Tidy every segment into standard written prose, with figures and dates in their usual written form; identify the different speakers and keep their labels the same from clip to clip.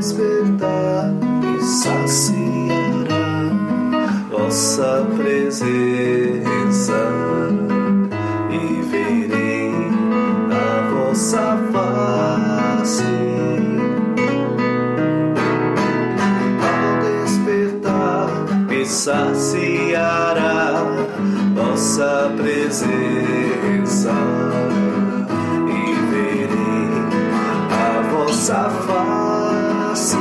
Speaker 1: despertar me saciará vossa presença e verei a vossa face. Ao despertar me saciará vossa presença e verei a vossa face.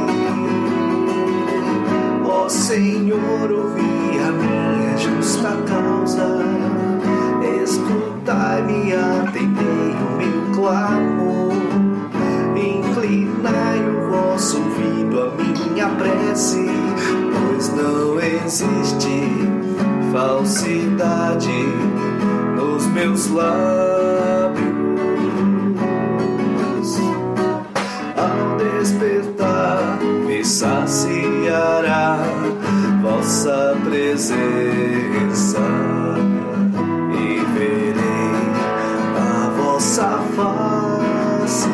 Speaker 1: Ó Senhor, ouvi a minha justa causa, escutai-me, atendei o meu clamor, inclinai o vosso ouvido à minha prece, pois não existe falsidade nos meus lábios. Ao despertar me saciará vossa presença e verei a vossa face.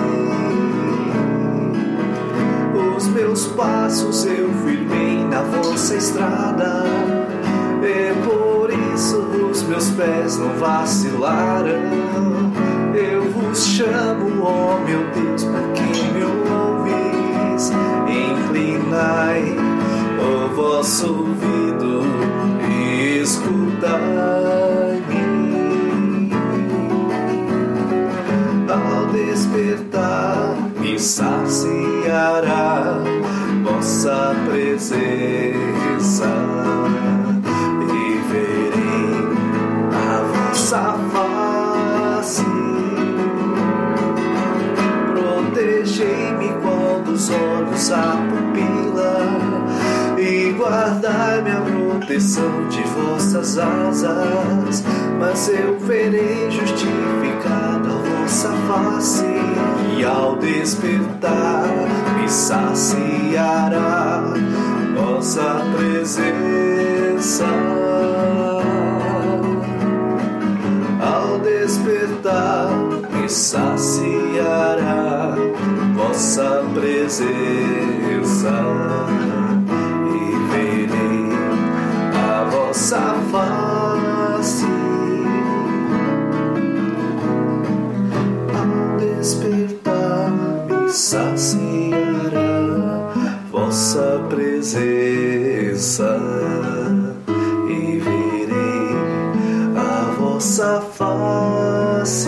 Speaker 1: Os meus passos eu firmei na vossa estrada, e por isso os meus pés não vacilaram. Eu vos chamo, ó meu Deus, porque me ouvis. Inclinai o vosso ouvido e escutai-me. Ao despertar me saciará vossa presença e verei a vossa face. Protegei-me quando os olhos a pupila e guardai-me a proteção de vossas asas. Mas eu verei justificado a vossa face e ao despertar me saciará vossa presença. Ao despertar me saciará vossa presença e verei a vossa face. Ao despertar me saciará vossa presença e verei a vossa face.